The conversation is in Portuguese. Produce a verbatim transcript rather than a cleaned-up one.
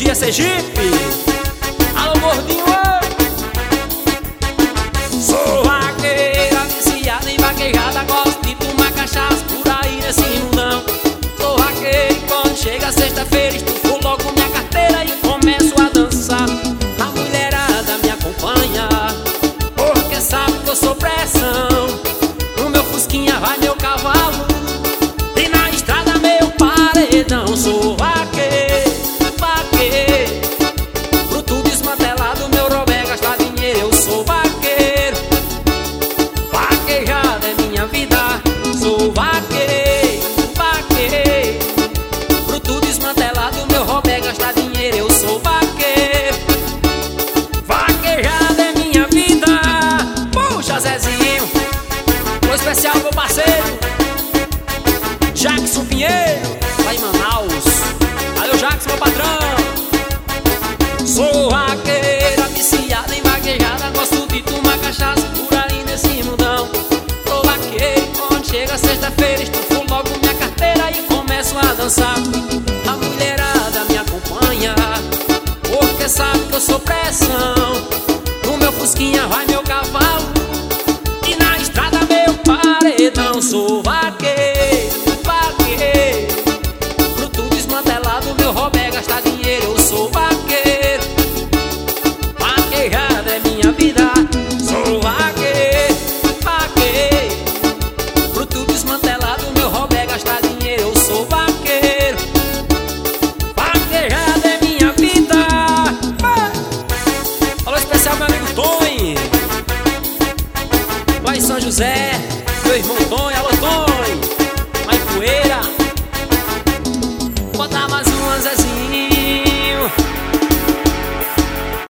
Dia Sergipe. Alô, gordinho, oi. Sou vaqueira, viciada em vaquejada, gosto de tomar cachaça por aí nesse mundão. Sou vaqueira e quando chega sexta-feira estufo logo minha carteira e começo a dançar. A mulherada me acompanha, porque sabe que eu sou pressão. No meu fusquinha vai meu cavalo e na estrada meu paredão. Sou vaqueiro, vaqueiro, bruto desmantelado, meu robé gasta dinheiro. Eu sou vaqueiro, vaquejada é minha vida. Sou vaqueiro, vaqueiro, bruto desmantelado, meu robé gasta dinheiro. Eu sou vaqueiro, vaquejada é minha vida. Puxa, Zezinho, um especial meu parceiro Jackson Pinheiro, lá em Manaus. Valeu, Jackson, meu patrão. Sou vaqueira, viciada em vaquejada, gosto de tomar cachaça por aí nesse mundão. Sou vaqueiro, quando chega sexta-feira estufo logo minha carteira e começo a dançar. A mulherada me acompanha, porque sabe que eu sou pressão. No meu fusquinha vai meu cavalo e na estrada meu paredão. Sou vaqueiro, vaqueiro, bruto desmantelado, meu robé gasta dinheiro. Eu sou vaqueiro, vaquejada é minha vida. Sou vaqueiro, vaqueiro, bruto desmantelado, meu robé gasta dinheiro. Eu sou vaqueiro, vaquejada é minha vida. Alô, especial meu amigo Tony, lá em São José, meu irmão Tony. Alô, Tony, lá em Poeira. Bota a